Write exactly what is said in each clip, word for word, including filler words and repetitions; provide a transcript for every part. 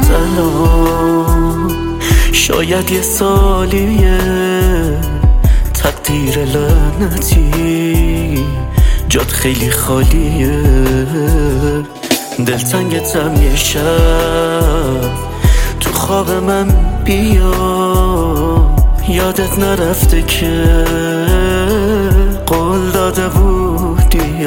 میاد الان، شاید یه سالیه تقدیر لعنتی جات خیلی خالیه. دلتنگتم یه شب تو خواب من بیا، یادت نرفته که قول داده بودی.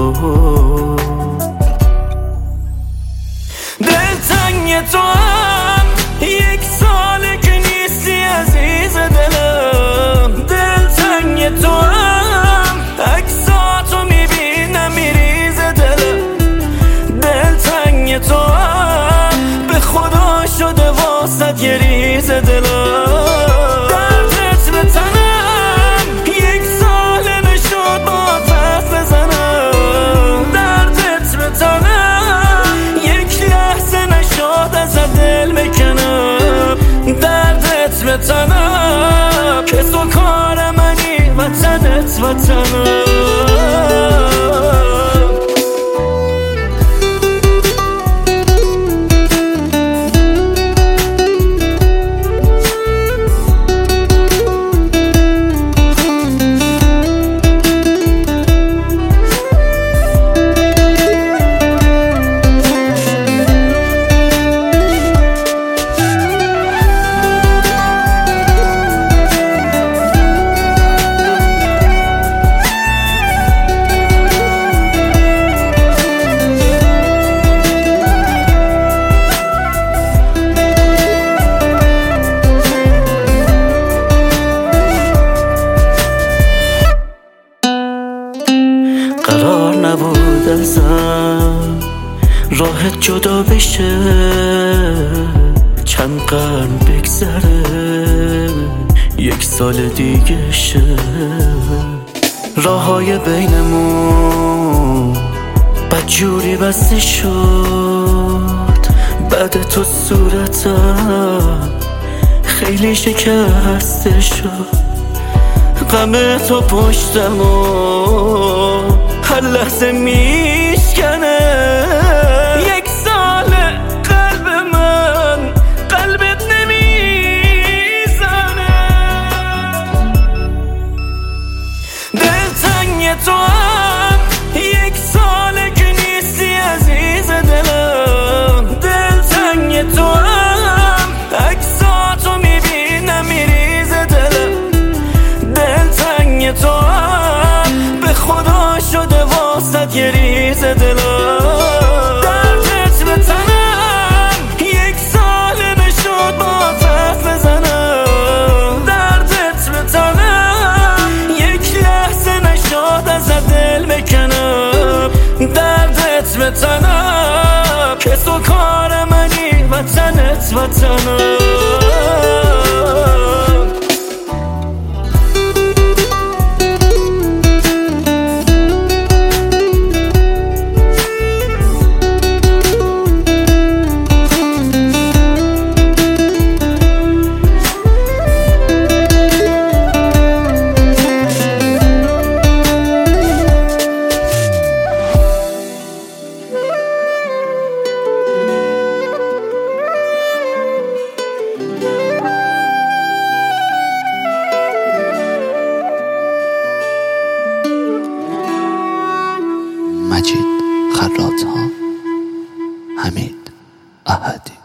دلتنگ تو هم یک ساله که نیستی عزیز دلم، دلتنگ تو هم عکساتو میبینم میریز دلم، دلتنگ تو هم به خدا شده واسد یه ریز دلم. دردت به تنم یک ساله نشد با دست بزنم، دردت به تنم یک لحظه نشد از دل بکنم، دردت به تنم که تو کار منی وطنت وطنم. قرار نبود ازم راحت جدا بشه، چند قرن بگذره یک سال دیگه شه. راههای بینمون بدجوری بسته شد، بعد تو صورتم خیلی شکسته شد. غم تو پشتم و هر لحظه میشکنه، یک ساله قلب من قلبت نمیزنه. دلتنگ تو هم یک ساله که نیستی عزیز دلم، دلتنگ تو هم عکساتو میبینم میریز دلم، دلتنگ تو هم به خدا شده واسد یه ریز دلم. دردت به تنم یک ساله نشد با دست بزنم، دردت به تنم یک لحظه نشد از دل بکنم، دردت به تنم که تو کار منی وطنت وطنم. مجید خراط‌ها، حمید احدی.